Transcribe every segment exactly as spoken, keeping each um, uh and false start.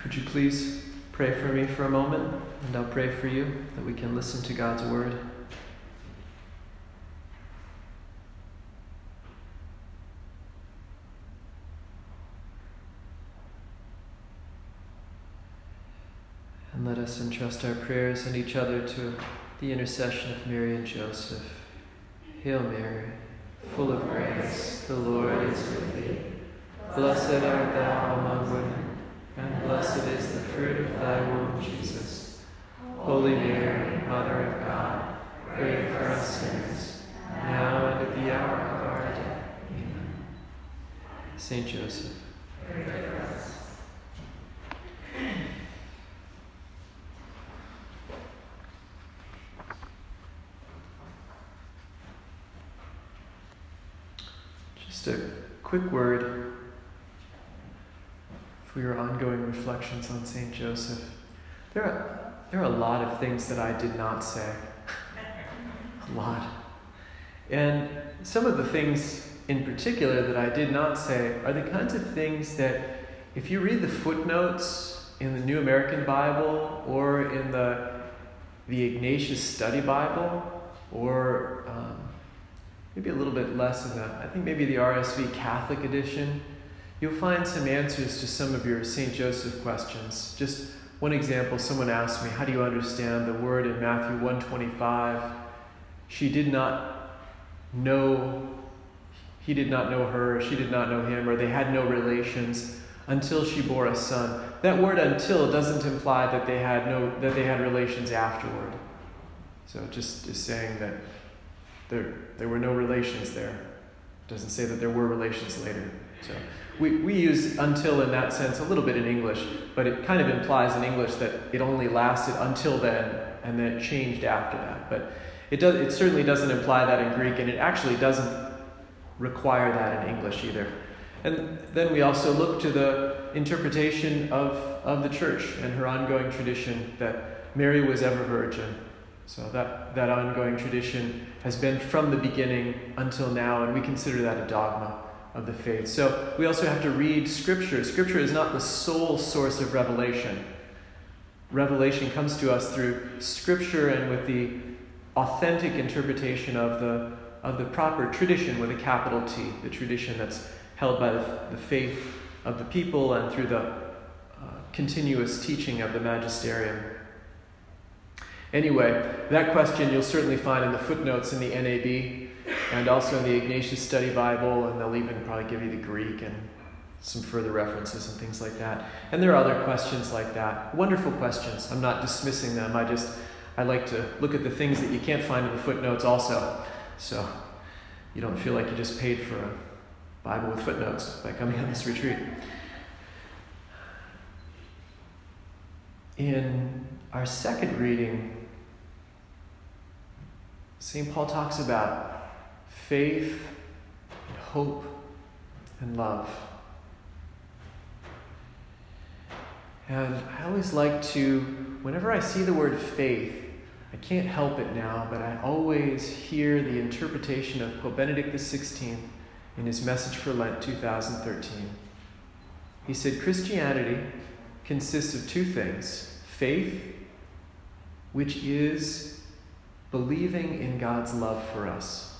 Would you please pray for me for a moment, and I'll pray for you that we can listen to God's word. And let us entrust our prayers and each other to the intercession of Mary and Joseph. Hail Mary, full of grace, the Lord is with thee. Blessed art thou among women, and blessed is the fruit of thy womb, Jesus. Holy Mary, Mother of God, pray for us sinners, now and at the hour of our death. Amen. Saint Joseph, pray for us. Just a quick word for your ongoing reflections on Saint Joseph. There are, there are a lot of things that I did not say. A lot. And some of the things in particular that I did not say are the kinds of things that if you read the footnotes in the New American Bible or in the, the Ignatius Study Bible or um, maybe a little bit less in the, I think maybe the R S V Catholic edition, you'll find some answers to some of your Saint Joseph questions. Just one example, someone asked me, how do you understand the word in Matthew one twenty-five? She did not know, he did not know her, she did not know him, or they had no relations until she bore a son. That word until doesn't imply that they had no that they had relations afterward. So just, just saying that there there were no relations there. It doesn't say that there were relations later. So we, we use until in that sense a little bit in English, but it kind of implies in English that it only lasted until then and then it changed after that. But it does it certainly doesn't imply that in Greek, and it actually doesn't require that in English either. And then we also look to the interpretation of, of the church and her ongoing tradition that Mary was ever virgin. So that, that ongoing tradition has been from the beginning until now, and we consider that a dogma of the faith. So we also have to read Scripture. Scripture is not the sole source of revelation. Revelation comes to us through Scripture and with the authentic interpretation of the of the proper tradition with a capital T, the tradition that's held by the, the faith of the people and through the uh, continuous teaching of the magisterium. Anyway, that question you'll certainly find in the footnotes in the N A B and also in the Ignatius Study Bible, and they'll even probably give you the Greek and some further references and things like that. And there are other questions like that. Wonderful questions. I'm not dismissing them. I just, I like to look at the things that you can't find in the footnotes also. So you don't feel like you just paid for a Bible with footnotes by coming on this retreat. In our second reading, Saint Paul talks about faith, and hope, and love. And I always like to, whenever I see the word faith, I can't help it now, but I always hear the interpretation of Pope Benedict the sixteenth in his message for Lent two thousand thirteen. He said, Christianity consists of two things: faith, which is believing in God's love for us,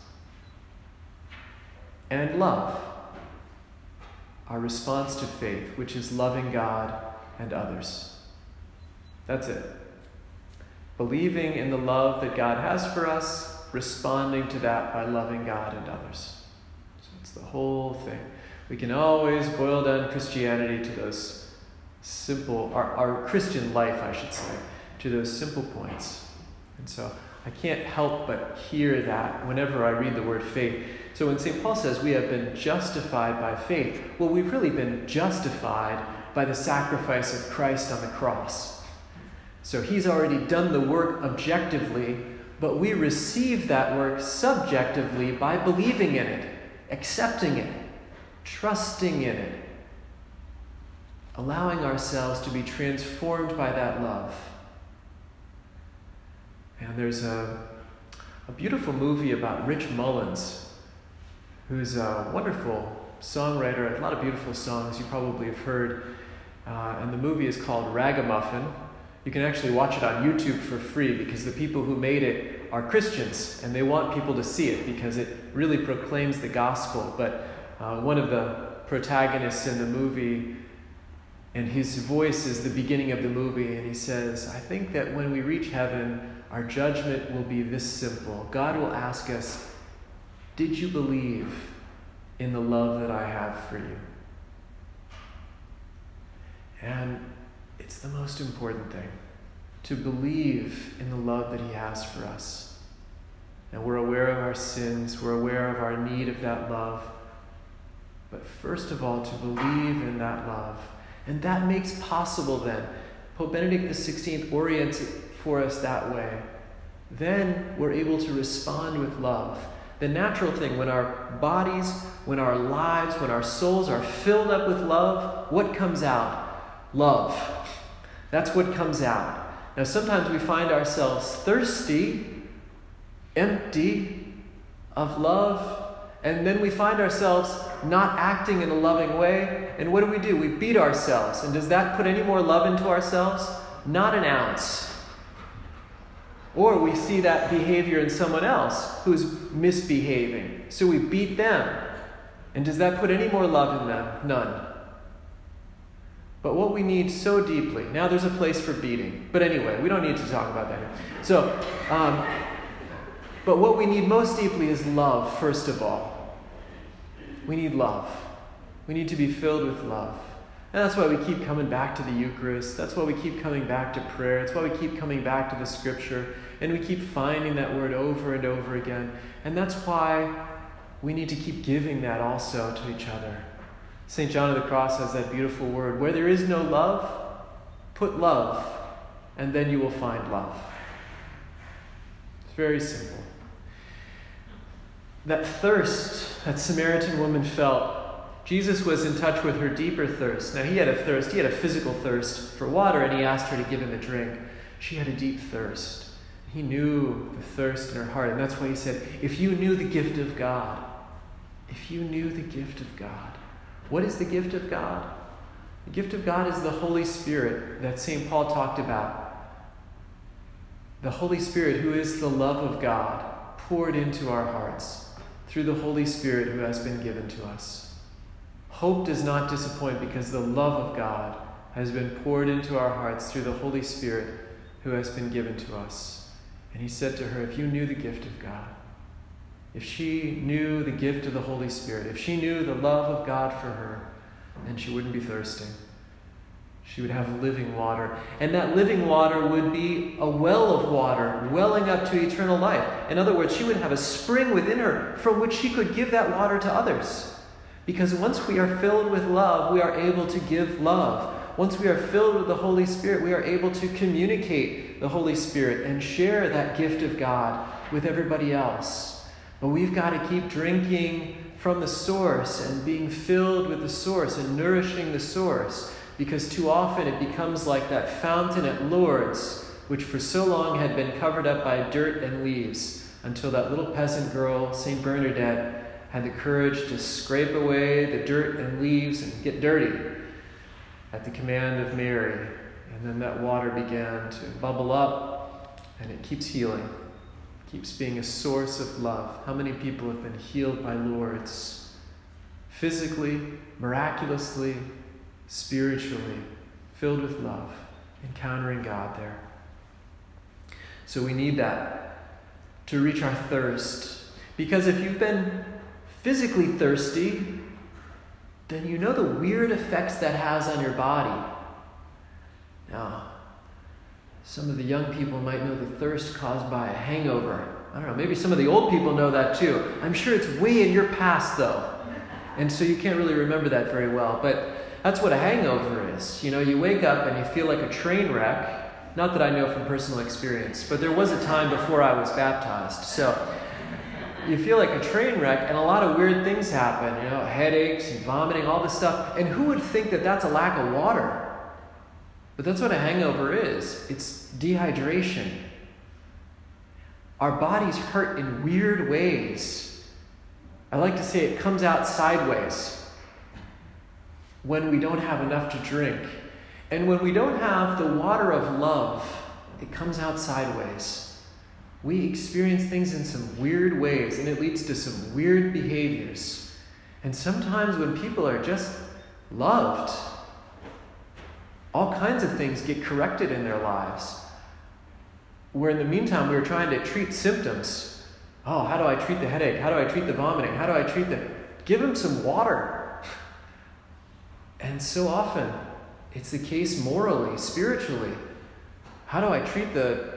and love, our response to faith, which is loving God and others. That's it. Believing in the love that God has for us, responding to that by loving God and others. So it's the whole thing. We can always boil down Christianity to those simple, our, our Christian life, I should say, to those simple points. And so I can't help but hear that whenever I read the word faith. So when Saint Paul says we have been justified by faith, well, we've really been justified by the sacrifice of Christ on the cross. So he's already done the work objectively, but we receive that work subjectively by believing in it, accepting it, trusting in it, allowing ourselves to be transformed by that love. And there's a, a beautiful movie about Rich Mullins, who's a wonderful songwriter, a lot of beautiful songs you probably have heard. Uh, and the movie is called Ragamuffin. You can actually watch it on YouTube for free because the people who made it are Christians and they want people to see it because it really proclaims the gospel. But uh, one of the protagonists in the movie, and his voice is the beginning of the movie, and he says, I think that when we reach heaven, our judgment will be this simple. God will ask us, did you believe in the love that I have for you? And it's the most important thing, to believe in the love that he has for us. And we're aware of our sins, we're aware of our need of that love. But first of all, to believe in that love. And that makes possible then. Pope Benedict the sixteenth orients it for us that way. Then we're able to respond with love. The natural thing, when our bodies, when our lives, when our souls are filled up with love, what comes out? Love. That's what comes out. Now sometimes we find ourselves thirsty, empty of love, and then we find ourselves not acting in a loving way. And what do we do? We beat ourselves. And does that put any more love into ourselves? Not an ounce. Or we see that behavior in someone else who's misbehaving. So we beat them. And does that put any more love in them? None. But what we need so deeply, now there's a place for beating. But anyway, we don't need to talk about that here. So, um, but what we need most deeply is love, first of all. We need love. We need to be filled with love. And that's why we keep coming back to the Eucharist. That's why we keep coming back to prayer. It's why we keep coming back to the Scripture. And we keep finding that word over and over again. And that's why we need to keep giving that also to each other. Saint John of the Cross has that beautiful word. Where there is no love, put love, and then you will find love. It's very simple. That thirst that Samaritan woman felt, Jesus was in touch with her deeper thirst. Now he had a thirst, he had a physical thirst for water, and he asked her to give him a drink. She had a deep thirst. He knew the thirst in her heart, and that's why he said, if you knew the gift of God, if you knew the gift of God. What is the gift of God? The gift of God is the Holy Spirit that Saint Paul talked about. The Holy Spirit, who is the love of God, poured into our hearts through the Holy Spirit who has been given to us. Hope does not disappoint because the love of God has been poured into our hearts through the Holy Spirit who has been given to us. And he said to her, if you knew the gift of God, if she knew the gift of the Holy Spirit, if she knew the love of God for her, then she wouldn't be thirsting. She would have living water. And that living water would be a well of water welling up to eternal life. In other words, she would have a spring within her from which she could give that water to others. Because once we are filled with love, we are able to give love. Once we are filled with the Holy Spirit, we are able to communicate the Holy Spirit and share that gift of God with everybody else. But we've got to keep drinking from the source and being filled with the source and nourishing the source. Because too often it becomes like that fountain at Lourdes, which for so long had been covered up by dirt and leaves, until that little peasant girl, Saint Bernadette, had the courage to scrape away the dirt and leaves and get dirty at the command of Mary. And then that water began to bubble up, and it keeps healing, keeps being a source of love. How many people have been healed by Lourdes? Physically, miraculously, spiritually, filled with love, encountering God there. So we need that to reach our thirst. Because if you've been physically thirsty, then you know the weird effects that has on your body. Now, some of the young people might know the thirst caused by a hangover. I don't know, maybe some of the old people know that too. I'm sure it's way in your past though. And so you can't really remember that very well. But that's what a hangover is. You know, you wake up and you feel like a train wreck. Not that I know from personal experience, but there was a time before I was baptized. So you feel like a train wreck and a lot of weird things happen. You know, headaches and vomiting, all this stuff. And who would think that that's a lack of water? But that's what a hangover is. It's dehydration. Our bodies hurt in weird ways. I like to say it comes out sideways when we don't have enough to drink. And when we don't have the water of love, it comes out sideways. We experience things in some weird ways, and it leads to some weird behaviors. And sometimes when people are just loved, all kinds of things get corrected in their lives. Where in the meantime, we were trying to treat symptoms. Oh, how do I treat the headache? How do I treat the vomiting? How do I treat the... Give them some water. And so often, it's the case morally, spiritually. How do I treat the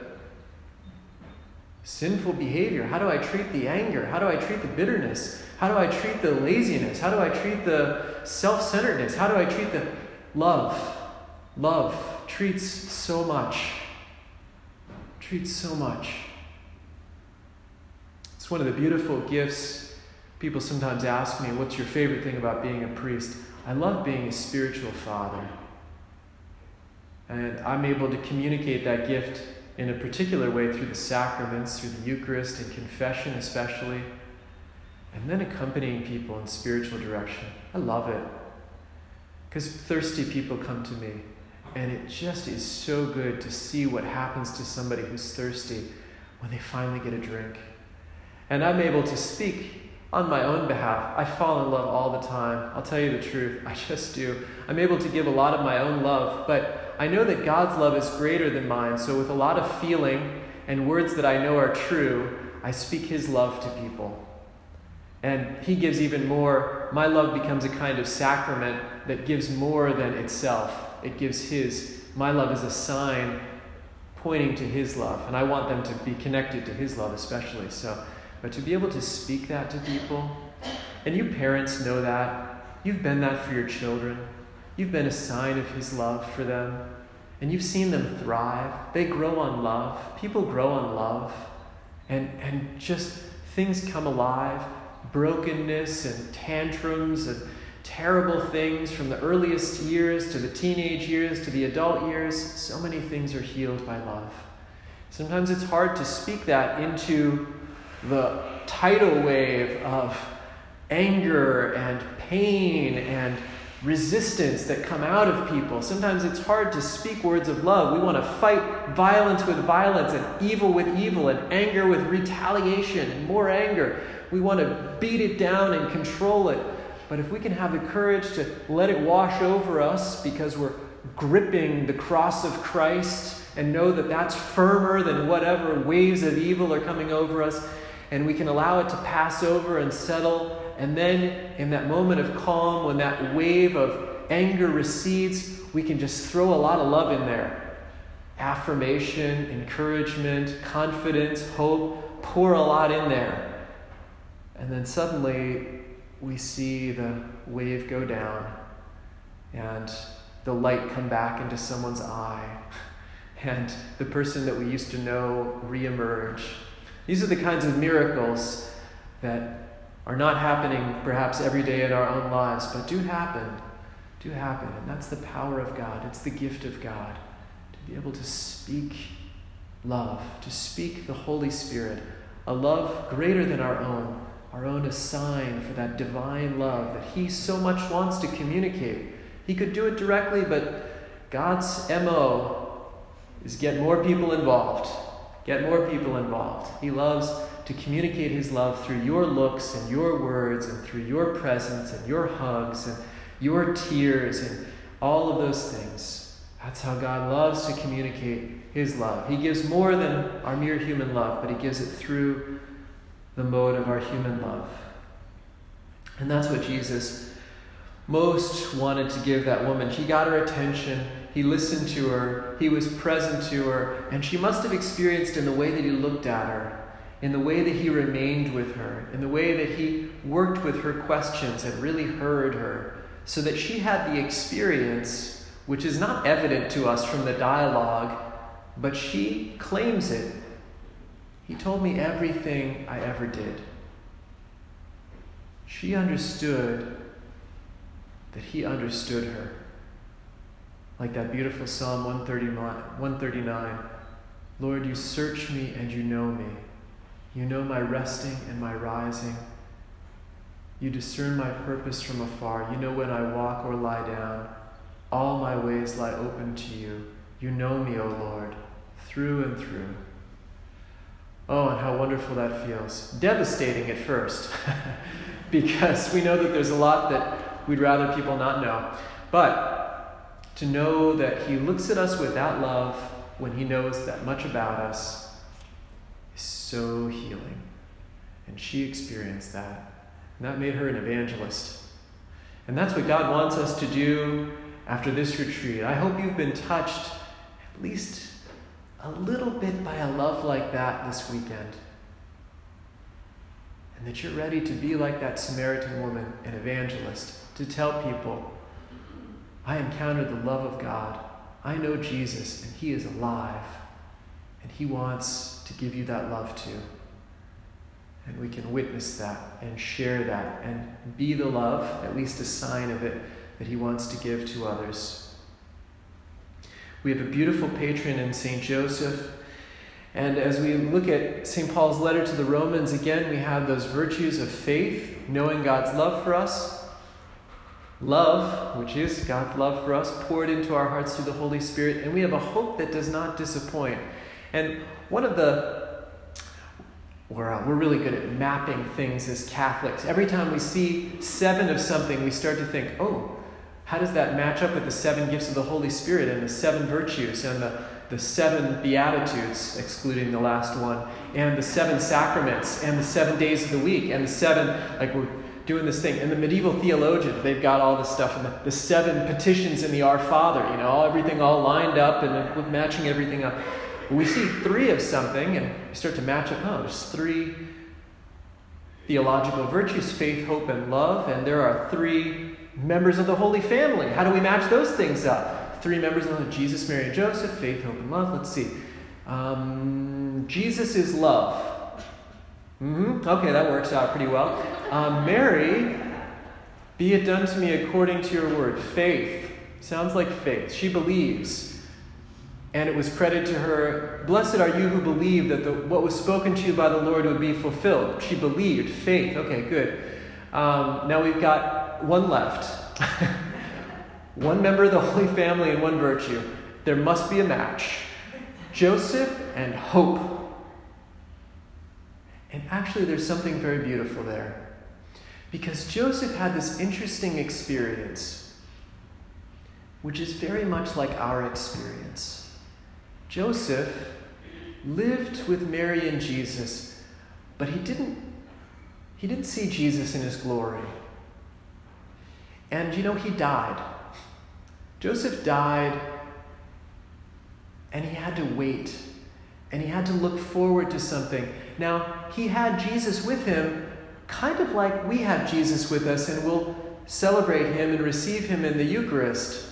sinful behavior? How do I treat the anger? How do I treat the bitterness? How do I treat the laziness? How do I treat the self-centeredness? How do I treat the love? Love treats so much. Treats so much. It's one of the beautiful gifts. People sometimes ask me, what's your favorite thing about being a priest? I love being a spiritual father. And I'm able to communicate that gift in a particular way through the sacraments, through the Eucharist and confession especially, and then accompanying people in spiritual direction. I love it. Because thirsty people come to me, and it just is so good to see what happens to somebody who's thirsty when they finally get a drink. And I'm able to speak on my own behalf. I fall in love all the time. I'll tell you the truth. I just do. I'm able to give a lot of my own love, but I know that God's love is greater than mine. So with a lot of feeling and words that I know are true, I speak His love to people. And He gives even more. My love becomes a kind of sacrament that gives more than itself. It gives His. My love is a sign pointing to His love. And I want them to be connected to His love especially. So, but to be able to speak that to people, and you parents know that. You've been that for your children. You've been a sign of His love for them. And you've seen them thrive. They grow on love. People grow on love. And, and just things come alive. Brokenness and tantrums and terrible things from the earliest years to the teenage years to the adult years. So many things are healed by love. Sometimes it's hard to speak that into the tidal wave of anger and pain and resistance that come out of people. Sometimes it's hard to speak words of love. We want to fight violence with violence and evil with evil and anger with retaliation and more anger. We want to beat it down and control it. But if we can have the courage to let it wash over us because we're gripping the cross of Christ and know that that's firmer than whatever waves of evil are coming over us, and we can allow it to pass over and settle, and then in that moment of calm, when that wave of anger recedes, we can just throw a lot of love in there. Affirmation, encouragement, confidence, hope, pour a lot in there. And then suddenly we see the wave go down and the light come back into someone's eye and the person that we used to know reemerge. These are the kinds of miracles that are not happening perhaps every day in our own lives, but do happen, do happen. And that's the power of God. It's the gift of God to be able to speak love, to speak the Holy Spirit, a love greater than our own, our own a sign for that divine love that He so much wants to communicate. He could do it directly, but God's M O is get more people involved. Get more people involved. He loves to communicate His love through your looks and your words and through your presence and your hugs and your tears and all of those things. That's how God loves to communicate His love. He gives more than our mere human love, but He gives it through the mode of our human love. And that's what Jesus most wanted to give that woman. He got her attention. He listened to her. He was present to her. And she must have experienced in the way that He looked at her, in the way that He remained with her, in the way that He worked with her questions and really heard her, so that she had the experience, which is not evident to us from the dialogue, but she claims it. He told me everything I ever did. She understood that He understood her. Like that beautiful Psalm one thirty-nine, Lord, you search me and you know me. You know my resting and my rising. You discern my purpose from afar. You know when I walk or lie down. All my ways lie open to you. You know me, O Lord, through and through. Oh, and how wonderful that feels. Devastating at first, because we know that there's a lot that we'd rather people not know. But to know that he looks at us with that love when he knows that much about us is so healing. And she experienced that. And that made her an evangelist. And that's what God wants us to do after this retreat. I hope you've been touched at least a little bit by a love like that this weekend. And that you're ready to be like that Samaritan woman, an evangelist, to tell people, I encountered the love of God. I know Jesus, and he is alive. And he wants to give you that love too. And we can witness that and share that and be the love, at least a sign of it, that he wants to give to others. We have a beautiful patron in Saint Joseph. And as we look at Saint Paul's letter to the Romans, again, we have those virtues of faith, knowing God's love for us. Love, which is God's love for us, poured into our hearts through the Holy Spirit. And we have a hope that does not disappoint. And one of the We're, uh, we're really good at mapping things as Catholics. Every time we see seven of something, we start to think, oh, how does that match up with the seven gifts of the Holy Spirit and the seven virtues and the, the seven Beatitudes, excluding the last one, and the seven sacraments and the seven days of the week and the seven, like we're doing this thing. And the medieval theologians, they've got all this stuff, and the, the seven petitions in the Our Father, you know, all, everything all lined up and matching everything up. We see three of something, and we start to match up. Oh, there's three theological virtues, faith, hope, and love. And there are three members of the Holy Family. How do we match those things up? Three members of Jesus, Mary, and Joseph, faith, hope, and love. Let's see. Um, Jesus is love. Mm-hmm. Okay, that works out pretty well. Um, Mary, be it done to me according to your word. Faith. Sounds like faith. She believes. And it was credited to her, blessed are you who believe that the, what was spoken to you by the Lord would be fulfilled. She believed. Faith. Okay, good. Um, now we've got one left. One member of the Holy Family and one virtue. There must be a match. Joseph and hope. And actually there's something very beautiful there. Because Joseph had this interesting experience, which is very much like our experience. Joseph lived with Mary and Jesus, but he didn't, he didn't see Jesus in his glory. And you know, he died. Joseph died, and he had to wait, and he had to look forward to something. Now, he had Jesus with him, kind of like we have Jesus with us, and we'll celebrate him and receive him in the Eucharist.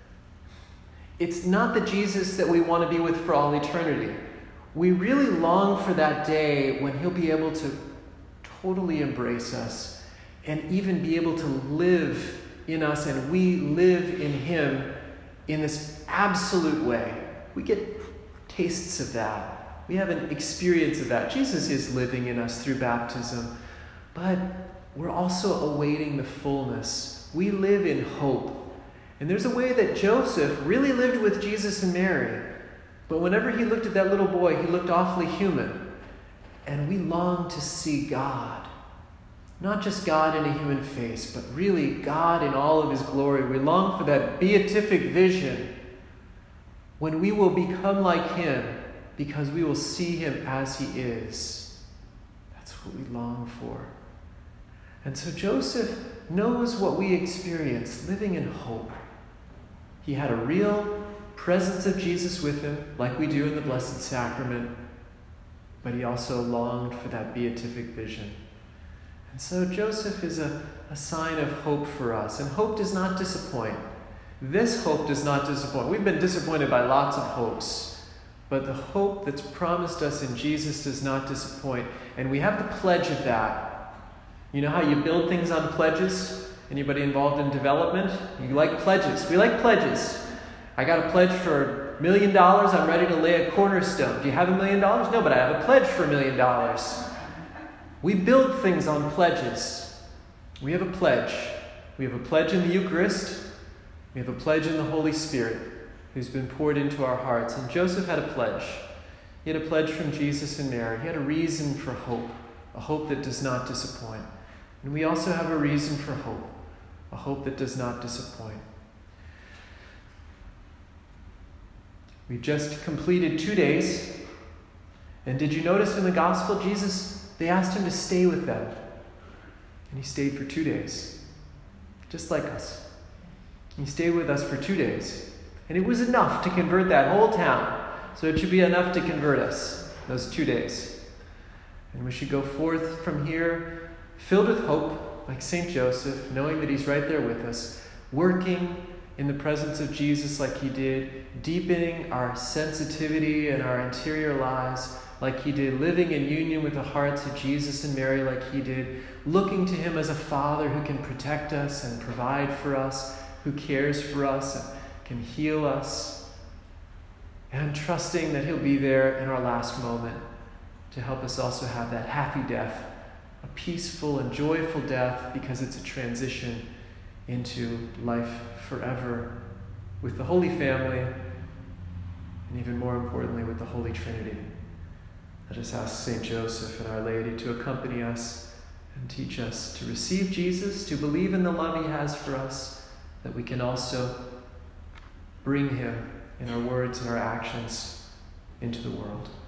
It's not the Jesus that we want to be with for all eternity. We really long for that day when he'll be able to totally embrace us and even be able to live in us, and we live in him in this absolute way. We get tastes of that. We have an experience of that. Jesus is living in us through baptism, but we're also awaiting the fullness. We live in hope. And there's a way that Joseph really lived with Jesus and Mary. But whenever he looked at that little boy, he looked awfully human. And we long to see God. Not just God in a human face, but really God in all of his glory. We long for that beatific vision when we will become like him because we will see him as he is. That's what we long for. And so Joseph knows what we experience, living in hope. He had a real presence of Jesus with him, like we do in the Blessed Sacrament, but he also longed for that beatific vision. And so Joseph is a, a sign of hope for us, and hope does not disappoint. This hope does not disappoint. We've been disappointed by lots of hopes, but the hope that's promised us in Jesus does not disappoint, and we have the pledge of that. You know how you build things on pledges? Anybody involved in development? You like pledges. We like pledges. I got a pledge for a million dollars. I'm ready to lay a cornerstone. Do you have a million dollars? No, but I have a pledge for a million dollars. We build things on pledges. We have a pledge. We have a pledge in the Eucharist. We have a pledge in the Holy Spirit who's been poured into our hearts. And Joseph had a pledge. He had a pledge from Jesus and Mary. He had a reason for hope, a hope that does not disappoint. And we also have a reason for hope, a hope that does not disappoint. We've just completed two days. And did you notice in the gospel, Jesus, they asked him to stay with them. And he stayed for two days, just like us. He stayed with us for two days. And it was enough to convert that whole town. So it should be enough to convert us, those two days. And we should go forth from here filled with hope, like Saint Joseph, knowing that he's right there with us, working in the presence of Jesus like he did, deepening our sensitivity and our interior lives like he did, living in union with the hearts of Jesus and Mary like he did, looking to him as a father who can protect us and provide for us, who cares for us and can heal us, and trusting that he'll be there in our last moment to help us also have that happy death, a peaceful and joyful death, because it's a transition into life forever with the Holy Family, and even more importantly, with the Holy Trinity. Let us ask Saint Joseph and Our Lady to accompany us and teach us to receive Jesus, to believe in the love he has for us, that we can also bring him in our words and our actions into the world.